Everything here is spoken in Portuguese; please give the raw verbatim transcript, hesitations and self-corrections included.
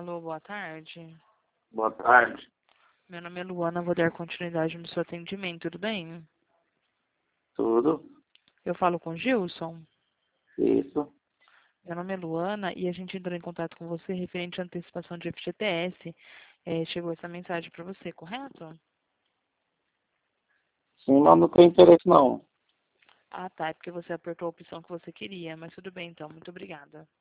Alô, boa tarde. Boa tarde. Meu nome é Luana, vou dar continuidade no seu atendimento, tudo bem? Tudo? Eu falo com Gilson. Isso. Meu nome é Luana e a gente entrou em contato com você referente à antecipação de F G T S. É, chegou essa mensagem para você, correto? Sim, mas não tem interesse não. Ah, tá, é porque você apertou a opção que você queria, mas tudo bem então, muito obrigada.